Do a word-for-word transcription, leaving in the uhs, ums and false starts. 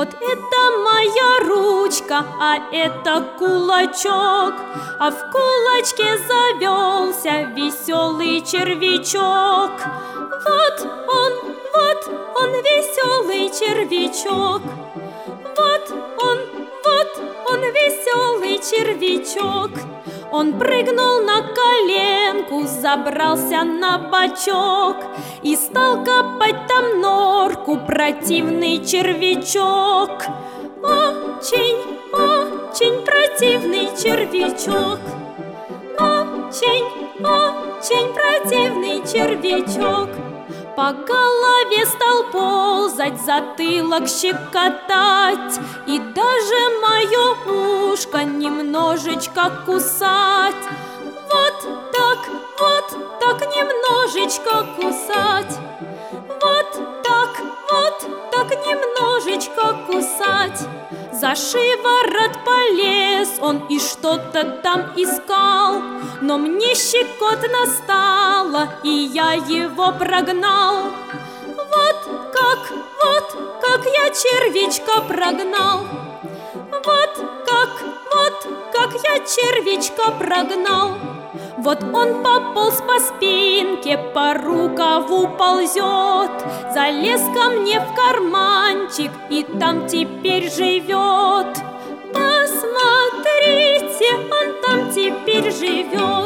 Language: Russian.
Вот это моя ручка, а это кулачок, а в кулачке завелся веселый червячок. Вот он, вот он, веселый червячок. Вот он, вот он, веселый червячок. Он прыгнул на коленку, забрался на бочок и стал копать там норку противный червячок. Очень, очень противный червячок. Очень, очень противный червячок. По голове стал ползать, затылок щекотать и даже мое ушко немножечко кусать. Вот так, вот так немножечко кусать. Вот так, вот так немножечко кусать. За шиворот полез он и что-то там искал, но мне щекотно стало, и я его прогнал. Вот как, вот как я червячка прогнал. Вот как, вот как я червячка прогнал. Вот он пополз по спинке, по рукаву ползет, залез ко мне в карманчик и там теперь живет. Посмотрите, он там теперь живет.